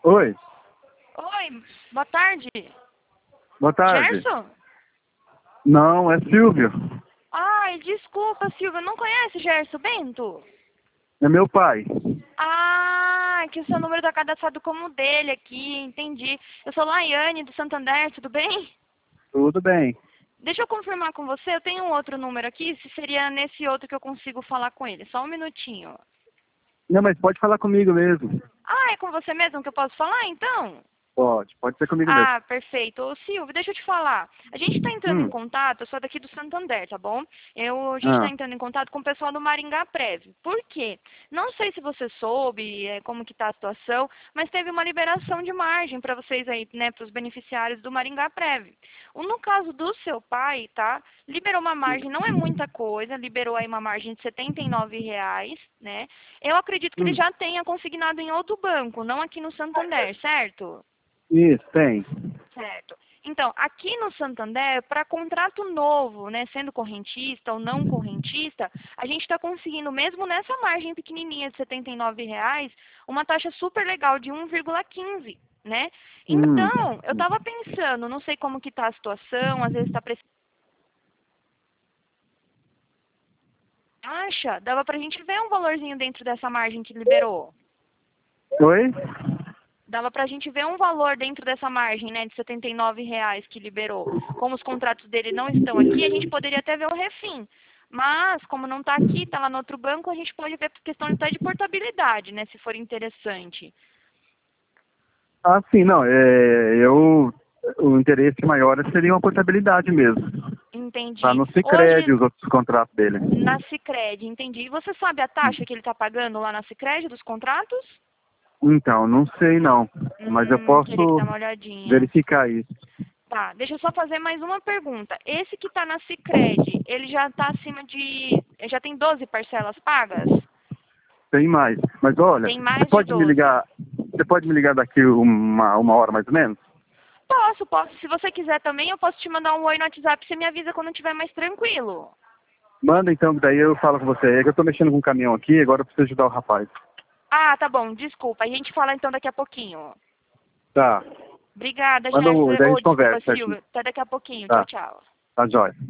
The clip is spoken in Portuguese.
Oi, Oi, boa tarde. boa tarde. Gerson? Não, é Silvio. Ai, desculpa, Silvia, não conhece Gerson Bento? É meu pai. Ah, que o seu número tá cadastrado como dele aqui, entendi. Eu sou Laiane, do Santander, tudo bem? Tudo bem. Deixa eu confirmar com você, eu tenho um outro número aqui, se seria nesse outro que eu consigo falar com ele. Só um minutinho. Não, mas pode falar comigo mesmo. Ah, é com você mesmo que eu posso falar, então? Pode ser comigo mesmo. Ah, perfeito. Ô, Silvio, deixa eu te falar. A gente está entrando em Hum, contato, eu sou daqui do Santander, tá bom? A gente está ah, entrando em contato com o pessoal do Maringá Prev. Por quê? Não sei se você soube como que está a situação, mas teve uma liberação de margem para vocês aí, né, para os beneficiários do Maringá Prev. No caso do seu pai, tá? Liberou uma margem, não é muita coisa, liberou aí uma margem de R$ 79, né? Eu acredito que ele hum. já tenha consignado em outro banco, não aqui no Santander, certo? Isso, tem. Certo. Então, aqui no Santander, para contrato novo, né, sendo correntista ou não correntista, a gente está conseguindo, mesmo nessa margem pequenininha de R$ 79, uma taxa super legal de 1,15, né? Hum. Então, eu estava pensando, não sei como que está a situação, às vezes está precisando. Acha? Dava para a gente ver um valorzinho dentro dessa margem que liberou. Oi? Dava para a gente ver um valor dentro dessa margem, né, de R$ 79 que liberou. Como os contratos dele não estão aqui, a gente poderia até ver o refim. Mas, como não está aqui, está lá no outro banco, a gente pode ver por questão até de portabilidade, né, se for interessante. Ah, sim, não. O interesse maior seria uma portabilidade mesmo. Tá Entendi. no Sicredi Hoje, os outros contratos dele. na Sicredi, entendi. E você sabe a taxa que ele está pagando lá na Sicredi dos contratos? Então, não sei não. Mas eu Teria que posso dar uma olhadinha. verificar isso. Tá, deixa eu só fazer mais uma pergunta. Esse que está na Sicredi, ele já está acima de... Já tem 12 parcelas pagas? Tem mais. Mas olha, Tem mais de 12. você pode me ligar daqui uma hora mais ou menos? Posso, posso. Se você quiser também, eu posso te mandar um oi no WhatsApp. Você me avisa quando estiver mais tranquilo. Manda então, que daí eu falo com você. É que eu tô mexendo com um caminhão aqui, agora eu preciso ajudar o rapaz. Ah, tá bom. Desculpa. A gente fala então daqui a pouquinho. Tá. Obrigada, Manda Gerson. daí a Oh, gente desculpa, conversa certinho. Silvia. Até daqui a pouquinho. Tchau, Tá, tchau. tá jóia.